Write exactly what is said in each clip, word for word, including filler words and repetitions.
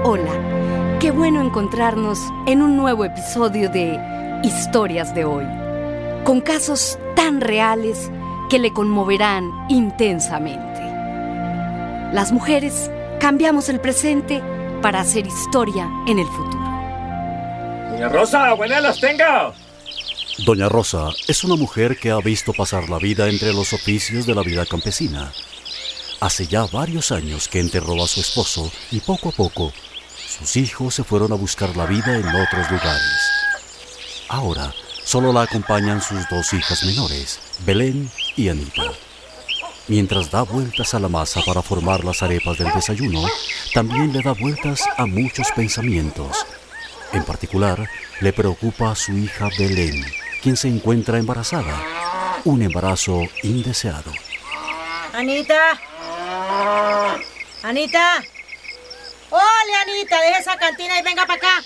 Hola, qué bueno encontrarnos en un nuevo episodio de Historias de Hoy, con casos tan reales que le conmoverán intensamente. Las mujeres cambiamos el presente para hacer historia en el futuro. Doña Rosa, buenas las tengo. Doña Rosa es una mujer que ha visto pasar la vida entre los oficios de la vida campesina. Hace ya varios años que enterró a su esposo y poco a poco sus hijos se fueron a buscar la vida en otros lugares. Ahora solo la acompañan sus dos hijas menores, Belén y Anita. Mientras da vueltas a la masa para formar las arepas del desayuno, también le da vueltas a muchos pensamientos. En particular, le preocupa a su hija Belén, quien se encuentra embarazada, un embarazo indeseado. Anita, Anita, ¡ole, Anita! Deja esa cantina y venga para acá.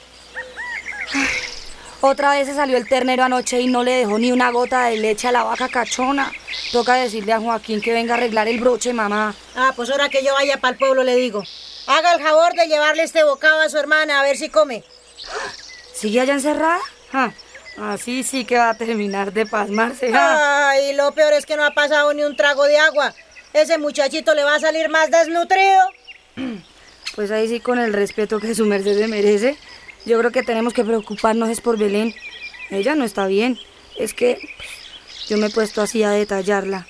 Otra vez se salió el ternero anoche y no le dejó ni una gota de leche a la vaca cachona. Toca decirle a Joaquín que venga a arreglar el broche, mamá. Ah, pues ahora que yo vaya para el pueblo le digo. Haga el favor de llevarle este bocado a su hermana a ver si come. ¿Sigue allá encerrada? Ah, así sí que va a terminar de pasmarse. Ah. Ay, lo peor es que no ha pasado ni un trago de agua. Ese muchachito le va a salir más desnutrido. Pues ahí sí, con el respeto que su merced se merece. Yo creo que tenemos que preocuparnos es por Belén. Ella no está bien. Es que yo me he puesto así a detallarla.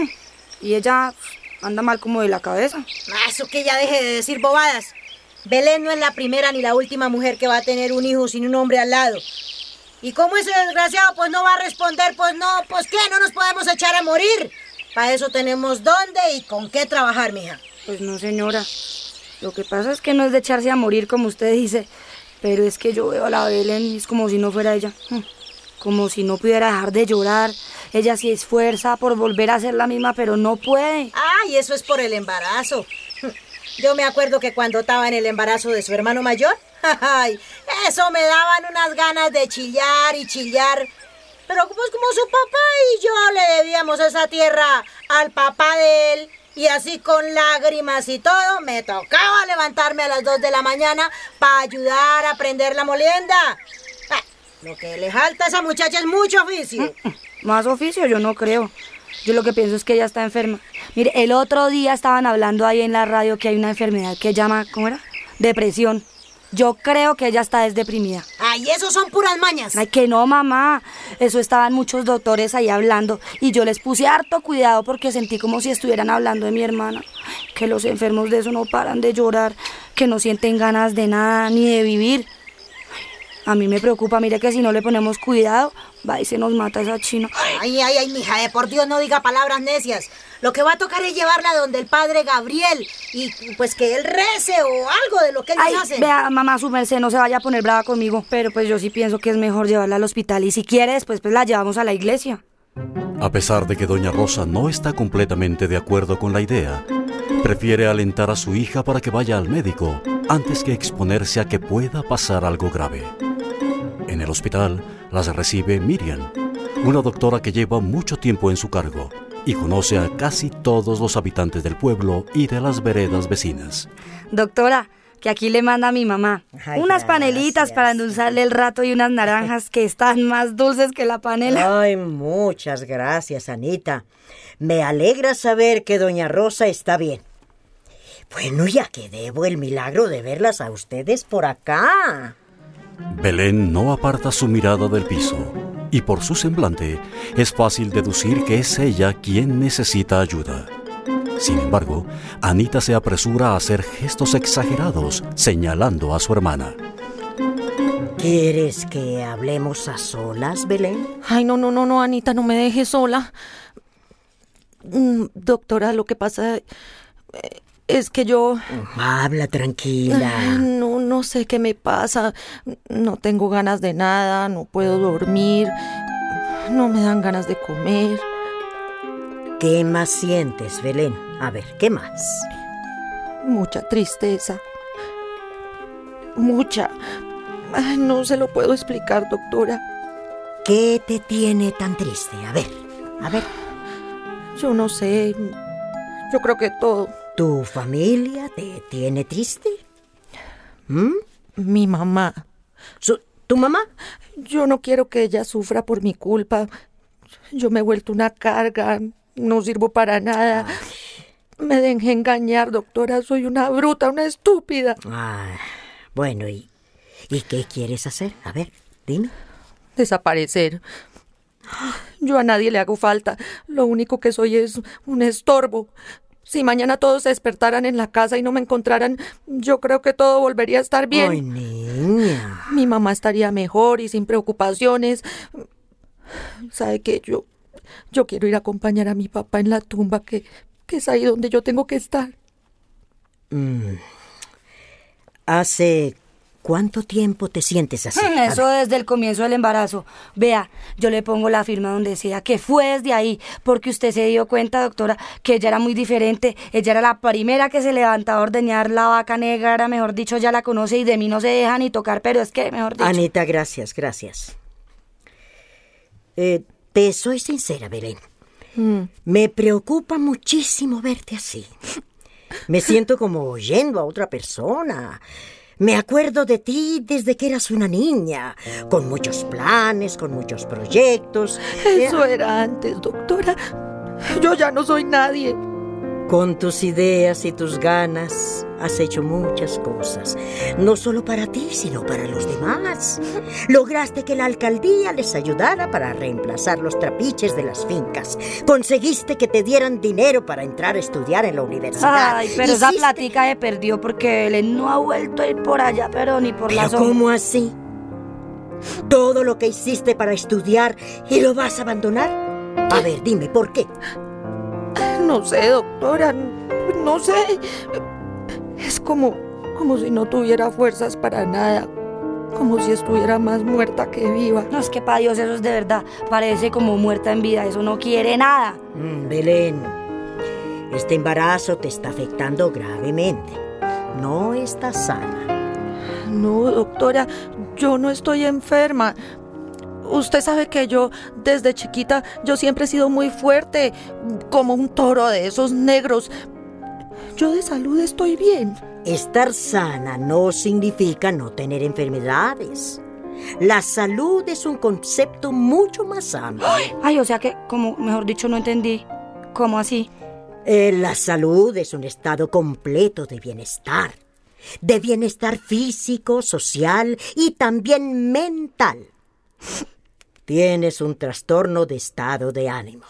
Y ella anda mal como de la cabeza. Eso que ya deje de decir bobadas. Belén no es la primera ni la última mujer que va a tener un hijo sin un hombre al lado. Y como ese desgraciado pues no va a responder, pues no, pues ¿qué? No nos podemos echar a morir. Para eso tenemos dónde y con qué trabajar, mija. Pues no, señora. Lo que pasa es que no es de echarse a morir como usted dice. Pero es que yo veo a la Belén y es como si no fuera ella. Como si no pudiera dejar de llorar. Ella se esfuerza por volver a ser la misma, pero no puede. Ay, eso es por el embarazo. Yo me acuerdo que cuando estaba en el embarazo de su hermano mayor, ay, eso me daban unas ganas de chillar y chillar. Pero pues como su papá y yo le debíamos esa tierra al papá de él, y así con lágrimas y todo, me tocaba levantarme a las dos de la mañana para ayudar a prender la molienda. Ah, lo que le falta a esa muchacha es mucho oficio. Más oficio yo no creo. Yo lo que pienso es que ella está enferma. Mire, el otro día estaban hablando ahí en la radio que hay una enfermedad que llama, ¿cómo era? Depresión. Yo creo que ella está desdeprimida. Ay, eso son puras mañas. Ay, que no, mamá. Eso estaban muchos doctores ahí hablando. Y yo les puse harto cuidado porque sentí como si estuvieran hablando de mi hermana. Que los enfermos de eso no paran de llorar. Que no sienten ganas de nada, ni de vivir. A mí me preocupa, mire que si no le ponemos cuidado, va y se nos mata esa china. Ay, ay, ay, mija, de por Dios no diga palabras necias. Lo que va a tocar es llevarla donde el padre Gabriel y pues que él rece o algo de lo que ellos ay, hacen. Vea, mamá, su merced, no se vaya a poner brava conmigo, pero pues yo sí pienso que es mejor llevarla al hospital y si quiere después pues la llevamos a la iglesia. A pesar de que doña Rosa no está completamente de acuerdo con la idea, prefiere alentar a su hija para que vaya al médico antes que exponerse a que pueda pasar algo grave. En el hospital las recibe Miriam, una doctora que lleva mucho tiempo en su cargo y conoce a casi todos los habitantes del pueblo y de las veredas vecinas. Doctora, que aquí le manda a mi mamá Ay, unas gracias. panelitas para endulzarle el rato y unas naranjas que están más dulces que la panela. Ay, muchas gracias, Anita. Me alegra saber que doña Rosa está bien. Bueno, ya que debo el milagro de verlas a ustedes por acá. Belén no aparta su mirada del piso y por su semblante es fácil deducir que es ella quien necesita ayuda. Sin embargo, Anita se apresura a hacer gestos exagerados señalando a su hermana. ¿Quieres que hablemos a solas, Belén? Ay, no, no, no, no, Anita, no me dejes sola. Mm, doctora, lo que pasa eh, es que yo... Habla tranquila. Ay, no, no sé qué me pasa. No tengo ganas de nada, no puedo dormir, no me dan ganas de comer. ¿Qué más sientes, Belén? A ver, ¿qué más? Mucha tristeza. Mucha. Ay, no se lo puedo explicar, doctora. ¿Qué te tiene tan triste? A ver, a ver. Yo no sé. Yo creo que todo. ¿Tu familia te tiene triste? ¿Mm? Mi mamá. Su- ¿Tu mamá? Yo no quiero que ella sufra por mi culpa. Yo me he vuelto una carga, no sirvo para nada. Ay. Me dejé engañar, doctora, soy una bruta, una estúpida. Ah, bueno, ¿y, ¿y qué quieres hacer? A ver, dime. Desaparecer. Yo a nadie le hago falta. Lo único que soy es un estorbo. Si mañana todos se despertaran en la casa y no me encontraran, yo creo que todo volvería a estar bien. Ay, niña. Mi mamá estaría mejor y sin preocupaciones. ¿Sabe qué? Yo, yo quiero ir a acompañar a mi papá en la tumba, que, que es ahí donde yo tengo que estar. Mm. ¿Hace cuánto tiempo te sientes así? A Eso ver. desde el comienzo del embarazo. Vea, yo le pongo la firma donde sea, que fue desde ahí, porque usted se dio cuenta, doctora, que ella era muy diferente. Ella era la primera que se levantaba a ordeñar la vaca negra, era, mejor dicho, ya la conoce y de mí no se deja ni tocar, pero es que, mejor dicho... Anita, gracias, gracias. Eh, te soy sincera, Belén. Mm. Me preocupa muchísimo verte así. Me siento como oyendo a otra persona. Me acuerdo de ti desde que eras una niña, con muchos planes, con muchos proyectos. Eso era antes, doctora. Yo ya no soy nadie. Con tus ideas y tus ganas has hecho muchas cosas, no solo para ti, sino para los demás. Lograste que la alcaldía les ayudara para reemplazar los trapiches de las fincas. Conseguiste que te dieran dinero para entrar a estudiar en la universidad. Ay, pero esa Hiciste- platica se perdió porque él no ha vuelto a ir por allá, pero ni por la ¿Pero zona. cómo así? ¿Todo lo que hiciste para estudiar y lo vas a abandonar? A ver, dime, ¿por qué? No sé, doctora, no sé. Es como, como si no tuviera fuerzas para nada. Como si estuviera más muerta que viva. No, es que para Dios eso es de verdad. Parece como muerta en vida, eso no quiere nada. Mm, Belén, este embarazo te está afectando gravemente. No estás sana. No, doctora, yo no estoy enferma. Usted sabe que yo, desde chiquita, yo siempre he sido muy fuerte, como un toro de esos negros. Yo de salud estoy bien. Estar sana no significa no tener enfermedades. La salud es un concepto mucho más amplio. Ay, o sea que, como, mejor dicho, no entendí. ¿Cómo así? Eh, la salud es un estado completo de bienestar. De bienestar físico, social y también mental. Tienes un trastorno de estado de ánimo.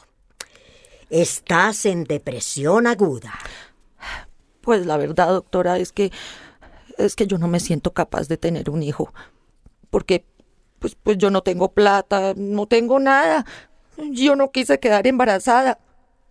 Estás en depresión aguda. Pues la verdad, doctora, es que es que yo no me siento capaz de tener un hijo. Porque pues, pues yo no tengo plata, no tengo nada. Yo no quise quedar embarazada.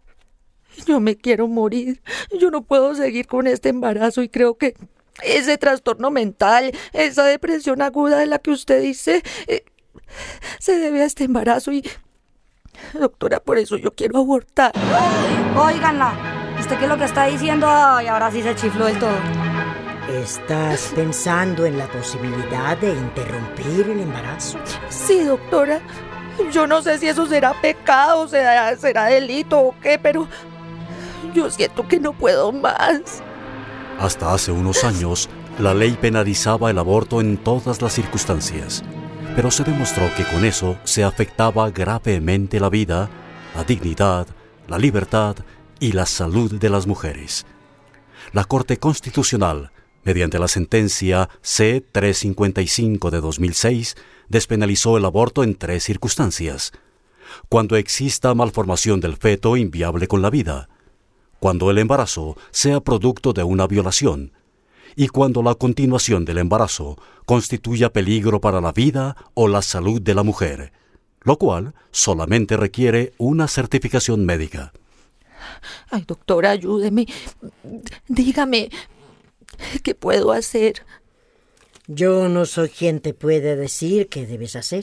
Yo me quiero morir. Yo no puedo seguir con este embarazo y creo que ese trastorno mental, esa depresión aguda de la que usted dice, eh, se debe a este embarazo y... Doctora, por eso yo quiero abortar. Óiganla, ¿usted qué es lo que está diciendo? Ay, ahora sí se chifló del todo. ¿Estás pensando en la posibilidad de interrumpir el embarazo? Sí, doctora. Yo no sé si eso será pecado, será, será delito o qué, pero yo siento que no puedo más. Hasta hace unos años, la ley penalizaba el aborto en todas las circunstancias, pero se demostró que con eso se afectaba gravemente la vida, la dignidad, la libertad y la salud de las mujeres. La Corte Constitucional, mediante la sentencia C trescientos cincuenta y cinco de dos mil seis, despenalizó el aborto en tres circunstancias: cuando exista malformación del feto inviable con la vida, cuando el embarazo sea producto de una violación, y cuando la continuación del embarazo constituya peligro para la vida o la salud de la mujer, lo cual solamente requiere una certificación médica. Ay, doctora, ayúdeme. Dígame, ¿qué puedo hacer? Yo no soy quien te puede decir qué debes hacer.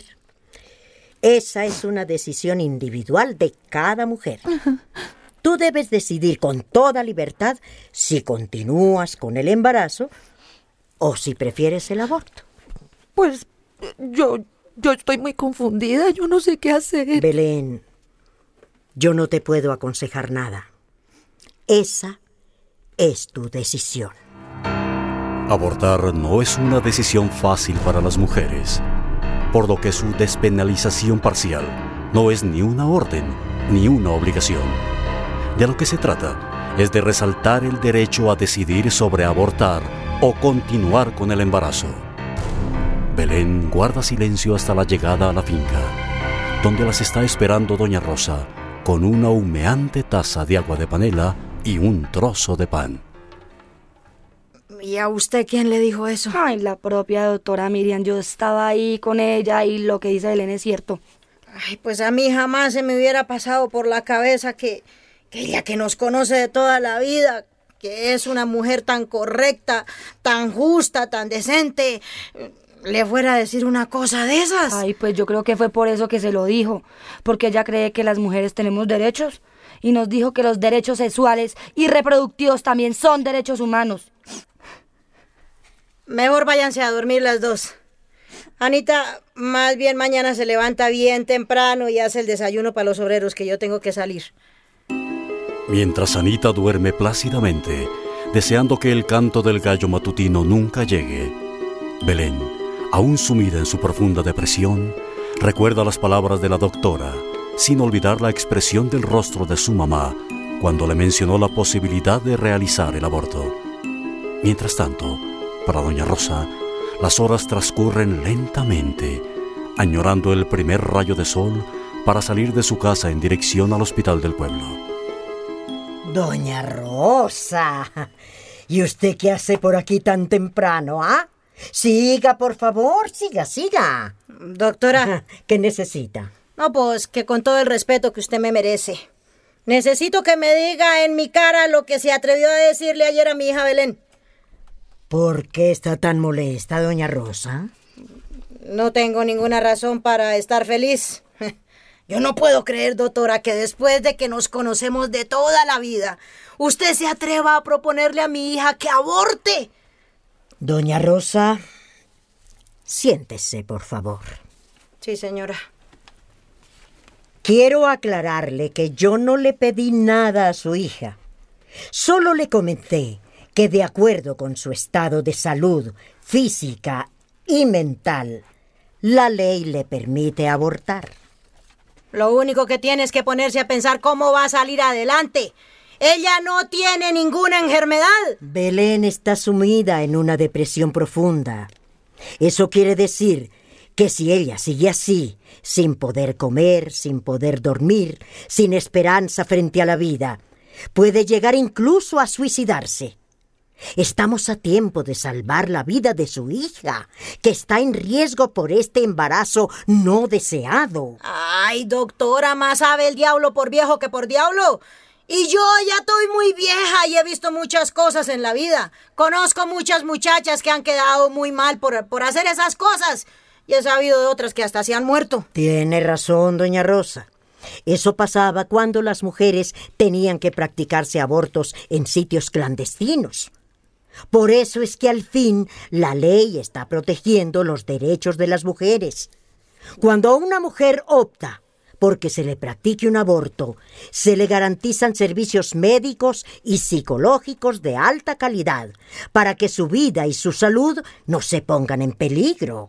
Esa es una decisión individual de cada mujer. Tú debes decidir con toda libertad si continúas con el embarazo o si prefieres el aborto. Pues yo, yo estoy muy confundida, yo no sé qué hacer. Belén, yo no te puedo aconsejar nada. Esa es tu decisión. Abortar no es una decisión fácil para las mujeres, por lo que su despenalización parcial no es ni una orden ni una obligación. De lo que se trata es de resaltar el derecho a decidir sobre abortar o continuar con el embarazo. Belén guarda silencio hasta la llegada a la finca, donde las está esperando doña Rosa con una humeante taza de agua de panela y un trozo de pan. ¿Y a usted quién le dijo eso? Ay, la propia doctora Miriam. Yo estaba ahí con ella y lo que dice Belén es cierto. Ay, pues a mí jamás se me hubiera pasado por la cabeza que, que ella que nos conoce de toda la vida, que es una mujer tan correcta, tan justa, tan decente, le fuera a decir una cosa de esas. Ay, pues yo creo que fue por eso que se lo dijo, porque ella cree que las mujeres tenemos derechos y nos dijo que los derechos sexuales y reproductivos también son derechos humanos. Mejor váyanse a dormir las dos. Anita, más bien mañana se levanta bien temprano y hace el desayuno para los obreros, que yo tengo que salir. Mientras Anita duerme plácidamente, deseando que el canto del gallo matutino nunca llegue, Belén, aún sumida en su profunda depresión, recuerda las palabras de la doctora, sin olvidar la expresión del rostro de su mamá cuando le mencionó la posibilidad de realizar el aborto. Mientras tanto, para doña Rosa, las horas transcurren lentamente, añorando el primer rayo de sol para salir de su casa en dirección al hospital del pueblo. Doña Rosa, ¿y usted qué hace por aquí tan temprano, ah? Siga, por favor, siga, siga. Doctora. ¿Qué necesita? No, pues que con todo el respeto que usted me merece, necesito que me diga en mi cara lo que se atrevió a decirle ayer a mi hija Belén. ¿Por qué está tan molesta, doña Rosa? No tengo ninguna razón para estar feliz. Yo no puedo creer, doctora, que después de que nos conocemos de toda la vida, usted se atreva a proponerle a mi hija que aborte. Doña Rosa, siéntese, por favor. Sí, señora. Quiero aclararle que yo no le pedí nada a su hija. Solo le comenté que de acuerdo con su estado de salud física y mental, la ley le permite abortar. Lo único que tiene es que ponerse a pensar cómo va a salir adelante. Ella no tiene ninguna enfermedad. Belén está sumida en una depresión profunda. Eso quiere decir que si ella sigue así, sin poder comer, sin poder dormir, sin esperanza frente a la vida, puede llegar incluso a suicidarse. Estamos a tiempo de salvar la vida de su hija, que está en riesgo por este embarazo no deseado. Ay, doctora, más sabe el diablo por viejo que por diablo. Y yo ya estoy muy vieja y he visto muchas cosas en la vida. Conozco muchas muchachas que han quedado muy mal por, por hacer esas cosas. Y he sabido de otras que hasta se han muerto. Tiene razón, doña Rosa. Eso pasaba cuando las mujeres tenían que practicarse abortos en sitios clandestinos. Por eso es que al fin la ley está protegiendo los derechos de las mujeres. Cuando una mujer opta porque se le practique un aborto, se le garantizan servicios médicos y psicológicos de alta calidad para que su vida y su salud no se pongan en peligro.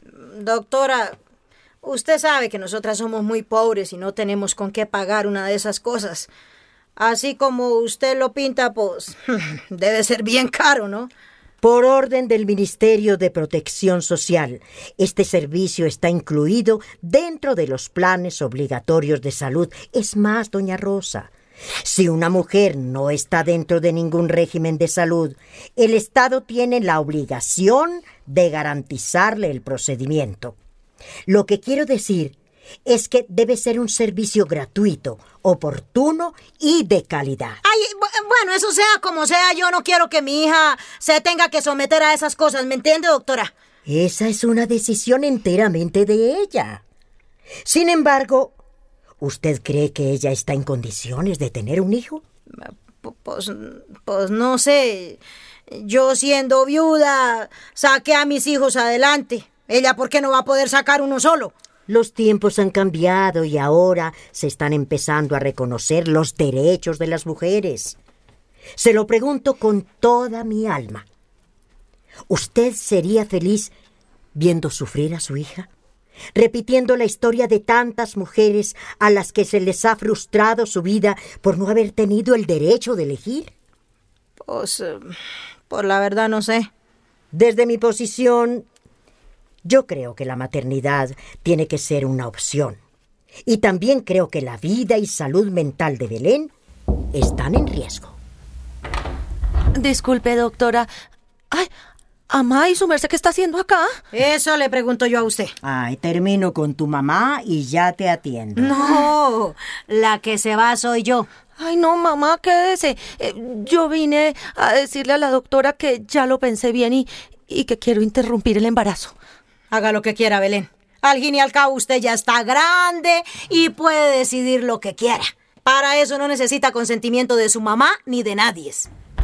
Doctora, usted sabe que nosotras somos muy pobres y no tenemos con qué pagar una de esas cosas. Así como usted lo pinta, pues debe ser bien caro, ¿no? Por orden del Ministerio de Protección Social, este servicio está incluido dentro de los planes obligatorios de salud. Es más, doña Rosa, si una mujer no está dentro de ningún régimen de salud, el Estado tiene la obligación de garantizarle el procedimiento. Lo que quiero decir es que debe ser un servicio gratuito, oportuno y de calidad. Ay, bueno, eso sea como sea, yo no quiero que mi hija se tenga que someter a esas cosas, ¿me entiende, doctora? Esa es una decisión enteramente de ella. Sin embargo, ¿usted cree que ella está en condiciones de tener un hijo? Pues, pues no sé. Yo siendo viuda, saqué a mis hijos adelante. ¿Ella por qué no va a poder sacar uno solo? Los tiempos han cambiado y ahora se están empezando a reconocer los derechos de las mujeres. Se lo pregunto con toda mi alma. ¿Usted sería feliz viendo sufrir a su hija? Repitiendo la historia de tantas mujeres a las que se les ha frustrado su vida por no haber tenido el derecho de elegir. Pues, eh, pues la verdad no sé. Desde mi posición, yo creo que la maternidad tiene que ser una opción. Y también creo que la vida y salud mental de Belén están en riesgo. Disculpe, doctora. Ay, amá, ¿y su merced qué está haciendo acá? Eso le pregunto yo a usted. Ay, termino con tu mamá y ya te atiendo. No, la que se va soy yo. Ay, no, mamá, quédese. Eh, yo vine a decirle a la doctora que ya lo pensé bien y, y que quiero interrumpir el embarazo. Haga lo que quiera, Belén. Al fin y al cabo usted ya está grande y puede decidir lo que quiera. Para eso no necesita consentimiento de su mamá ni de nadie.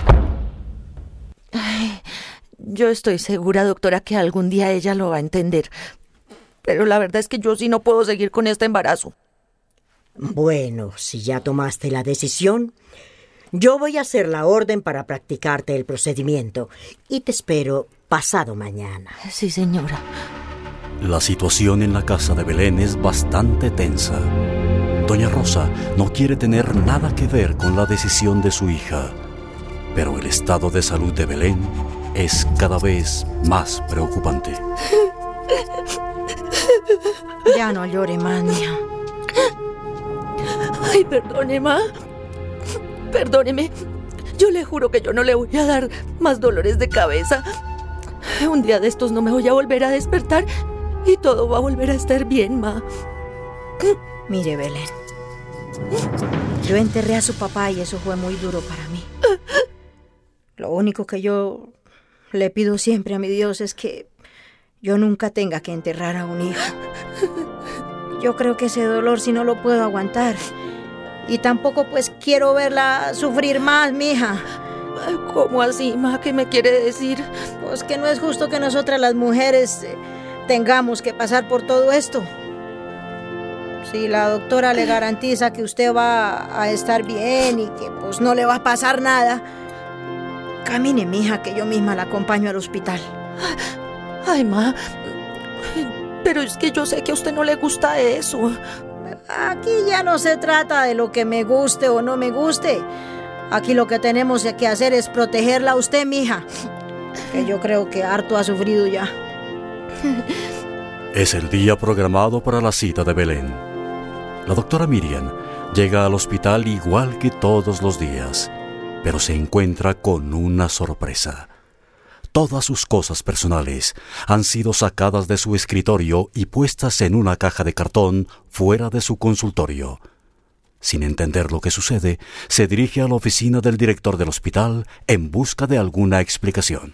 Ay, yo estoy segura, doctora, que algún día ella lo va a entender. Pero la verdad es que yo sí no puedo seguir con este embarazo. Bueno, si ya tomaste la decisión, yo voy a hacer la orden para practicarte el procedimiento y te espero pasado mañana. Sí, señora. La situación en la casa de Belén es bastante tensa. Doña Rosa no quiere tener nada que ver con la decisión de su hija, pero el estado de salud de Belén es cada vez más preocupante. Ya no llore más, mija. Ay, perdone, ma. Perdóneme. Yo le juro que yo no le voy a dar más dolores de cabeza. Un día de estos no me voy a volver a despertar y todo va a volver a estar bien, ma. Mire, Belén. Yo enterré a su papá y eso fue muy duro para mí. Lo único que yo le pido siempre a mi Dios es que yo nunca tenga que enterrar a un hijo. Yo creo que ese dolor sí no lo puedo aguantar. Y tampoco pues quiero verla sufrir más, mija. ¿Cómo así, ma? ¿Qué me quiere decir? Pues que no es justo que nosotras las mujeres eh, tengamos que pasar por todo esto. Si la doctora le garantiza que usted va a estar bien y que pues no le va a pasar nada, camine, mija, que yo misma la acompaño al hospital. Ay, ma, pero es que yo sé que a usted no le gusta eso. Aquí ya no se trata de lo que me guste o no me guste. Aquí lo que tenemos que hacer es protegerla a usted, mija, que yo creo que harto ha sufrido ya. Es el día programado para la cita de Belén. La doctora Miriam llega al hospital igual que todos los días, pero se encuentra con una sorpresa. Todas sus cosas personales han sido sacadas de su escritorio y puestas en una caja de cartón fuera de su consultorio. Sin entender lo que sucede, se dirige a la oficina del director del hospital en busca de alguna explicación.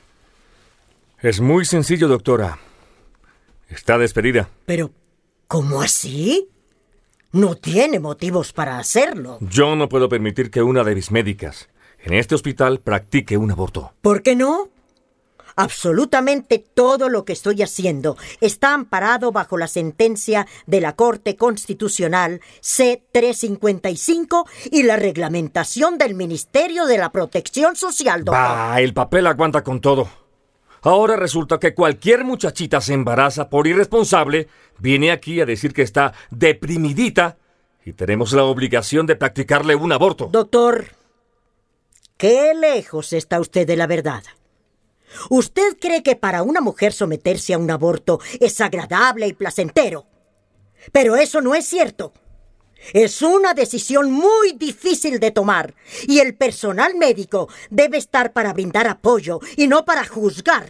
Es muy sencillo, doctora. Está despedida. Pero, ¿cómo así? No tiene motivos para hacerlo. Yo no puedo permitir que una de mis médicas en este hospital practique un aborto. ¿Por qué no? Absolutamente todo lo que estoy haciendo está amparado bajo la sentencia de la Corte Constitucional C trescientos cincuenta y cinco y la reglamentación del Ministerio de la Protección Social, doctor. Bah, el papel aguanta con todo. Ahora resulta que cualquier muchachita se embaraza por irresponsable, viene aquí a decir que está deprimidita y tenemos la obligación de practicarle un aborto. Doctor, ¿qué lejos está usted de la verdad? ¿Usted cree que para una mujer someterse a un aborto es agradable y placentero? Pero eso no es cierto. Es una decisión muy difícil de tomar y el personal médico debe estar para brindar apoyo y no para juzgar.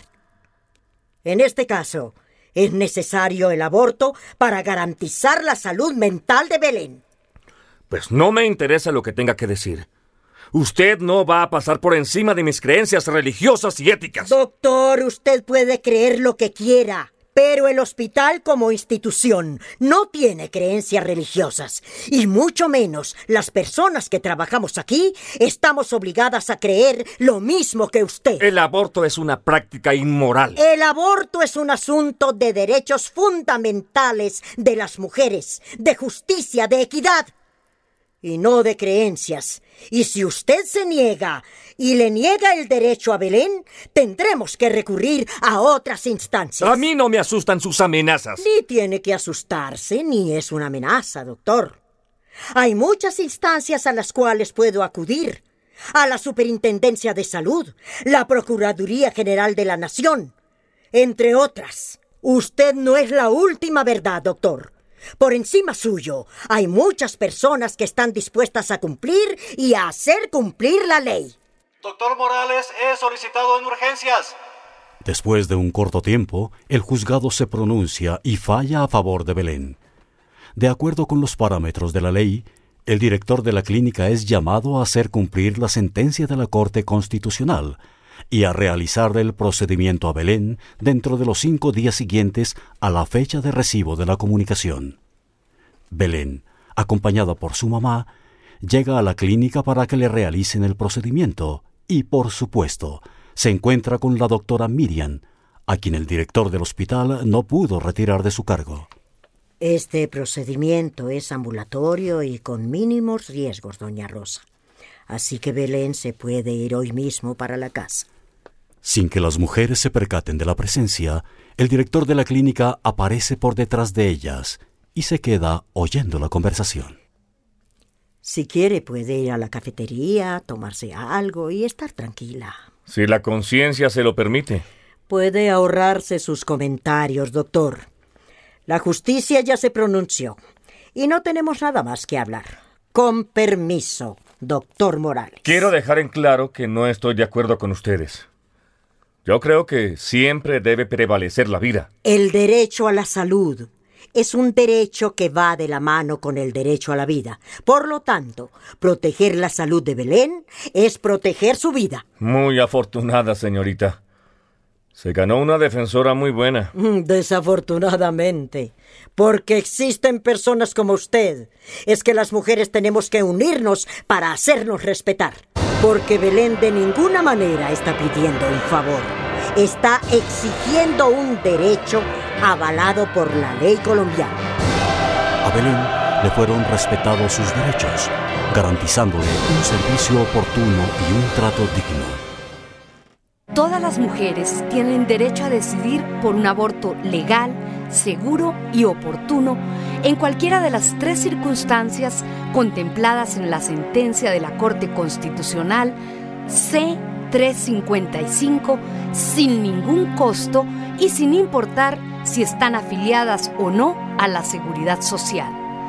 En este caso, es necesario el aborto para garantizar la salud mental de Belén. Pues no me interesa lo que tenga que decir. Usted no va a pasar por encima de mis creencias religiosas y éticas. Doctor, usted puede creer lo que quiera, pero el hospital como institución no tiene creencias religiosas, y mucho menos las personas que trabajamos aquí estamos obligadas a creer lo mismo que usted. El aborto es una práctica inmoral. El aborto es un asunto de derechos fundamentales de las mujeres, de justicia, de equidad. y no de creencias. Y si usted se niega y le niega el derecho a Belén, tendremos que recurrir a otras instancias. A mí no me asustan sus amenazas. Ni tiene que asustarse, ni es una amenaza, doctor. Hay muchas instancias a las cuales puedo acudir. A la Superintendencia de Salud, la Procuraduría General de la Nación, entre otras. Usted no es la última verdad, doctor. Por encima suyo, hay muchas personas que están dispuestas a cumplir y a hacer cumplir la ley. Doctor Morales, es solicitado en urgencias. Después de un corto tiempo, el juzgado se pronuncia y falla a favor de Belén. De acuerdo con los parámetros de la ley, el director de la clínica es llamado a hacer cumplir la sentencia de la Corte Constitucional y a realizar el procedimiento a Belén dentro de los cinco días siguientes a la fecha de recibo de la comunicación. Belén, acompañada por su mamá, llega a la clínica para que le realicen el procedimiento y, por supuesto, se encuentra con la doctora Miriam, a quien el director del hospital no pudo retirar de su cargo. Este procedimiento es ambulatorio y con mínimos riesgos, doña Rosa. Así que Belén se puede ir hoy mismo para la casa. Sin que las mujeres se percaten de la presencia, el director de la clínica aparece por detrás de ellas y se queda oyendo la conversación. Si quiere, puede ir a la cafetería, tomarse algo y estar tranquila. Si la conciencia se lo permite. Puede ahorrarse sus comentarios, doctor. La justicia ya se pronunció y no tenemos nada más que hablar. Con permiso, doctor Morales. Quiero dejar en claro que no estoy de acuerdo con ustedes. Yo creo que siempre debe prevalecer la vida. El derecho a la salud es un derecho que va de la mano con el derecho a la vida. Por lo tanto, proteger la salud de Belén es proteger su vida. Muy afortunada, señorita. Se ganó una defensora muy buena. Desafortunadamente, porque existen personas como usted. Es que las mujeres tenemos que unirnos para hacernos respetar. Porque Belén de ninguna manera está pidiendo un favor. Está exigiendo un derecho avalado por la ley colombiana. A Belén le fueron respetados sus derechos, garantizándole un servicio oportuno y un trato digno. Todas las mujeres tienen derecho a decidir por un aborto legal, seguro y oportuno en cualquiera de las tres circunstancias contempladas en la sentencia de la Corte Constitucional C trescientos cincuenta y cinco sin ningún costo y sin importar si están afiliadas o no a la Seguridad Social.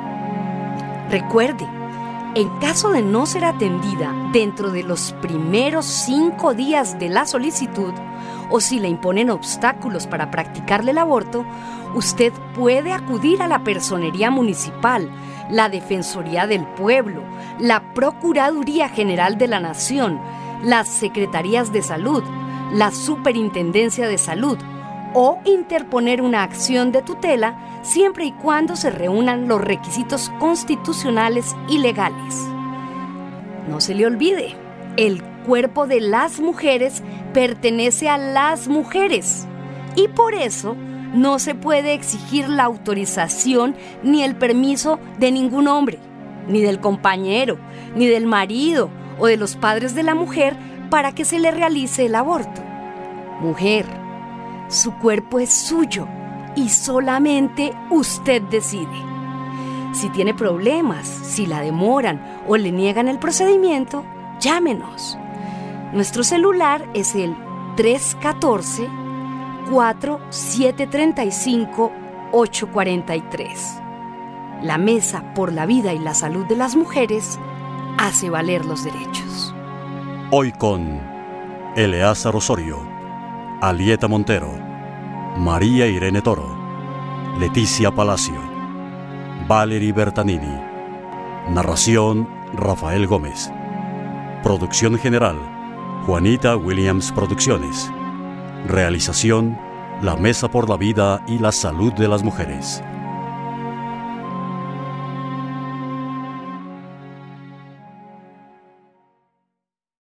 Recuerde, en caso de no ser atendida dentro de los primeros cinco días de la solicitud o si le imponen obstáculos para practicarle el aborto, usted puede acudir a la Personería Municipal, la Defensoría del Pueblo, la Procuraduría General de la Nación, las Secretarías de Salud, la Superintendencia de Salud o interponer una acción de tutela siempre y cuando se reúnan los requisitos constitucionales y legales. No se le olvide, el cuerpo de las mujeres pertenece a las mujeres y por eso no se puede exigir la autorización ni el permiso de ningún hombre, ni del compañero, ni del marido o de los padres de la mujer para que se le realice el aborto. Mujer, su cuerpo es suyo y solamente usted decide. Si tiene problemas, si la demoran o le niegan el procedimiento, llámenos. Nuestro celular es el tres uno cuatro, cuatro siete tres cinco, ocho cuatro tres. La Mesa por la Vida y la Salud de las Mujeres hace valer los derechos. Hoy con Eleazar Osorio, Alieta Montero, María Irene Toro, Leticia Palacio, Valerie Bertanini. Narración Rafael Gómez. Producción general Juanita Williams Producciones. Realización La Mesa por la Vida y la Salud de las Mujeres.